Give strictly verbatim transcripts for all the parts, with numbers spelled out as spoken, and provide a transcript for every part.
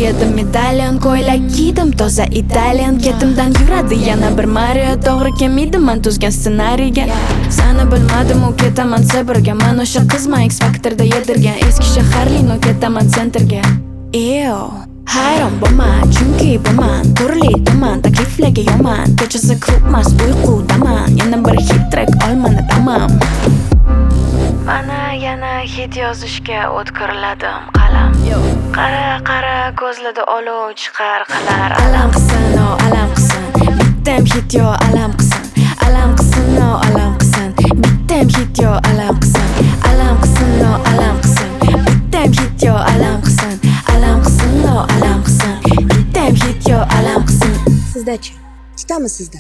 yedim medalyon, ko'ylak kiydim toza Italian. Ketimdan yuradi yana bir Mario, to'g'ri kelmaydi man tuzgan ssenariyga. Sani bilmadim u ketaman Sibirga, man o'sha qizman X Factorda yedirgan. Eski shaharlin u ketaman sentrga. Eyo hayron bo'lman, chunki bilman turli tuman takliflarga yoman. Kechasi klubmas uyqudaman, yana bir hit track olmani tamam. Mana yana hit yozishga o'tkirladim qalam. Qara qara ko'zlada olov chiqar qilar. Alam qilsin, o alam qilsin, bittam hit yo alam qilsin. Alam qilsin, o alam qilsin, bittam hit yo alam qilsin. Alam qilsin, o alam qilsin, bittam hit yo alam qilsin. Alam qilsin, o alam qilsin, bittam hit yo alam qilsin. Sizdachi? Tutami sizda?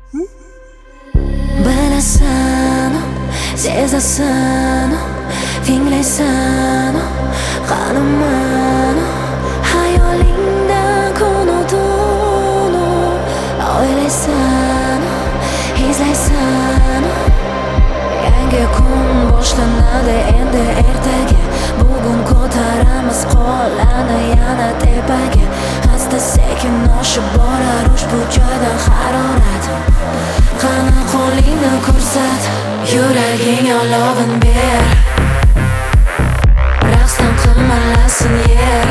Bilasan, sezasan, tinglaysan, qanaman, hayolingdan kunudun, o'ylaysan, izlaysan. Yangi kun boshlanadi endi ertaga, bugun ko'taramiz qo'llarni yana tepaga. Asta sekin oshib borar ushbu joydan harorat. Qani qo'lingni ko'rsat, yuraging olovin ber. Raqsdan qimirlasin yer.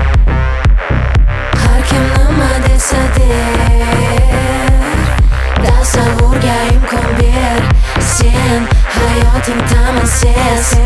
Har kim nima desa der, tasavvurga imkon ber. Sen hayoting ta'min sen.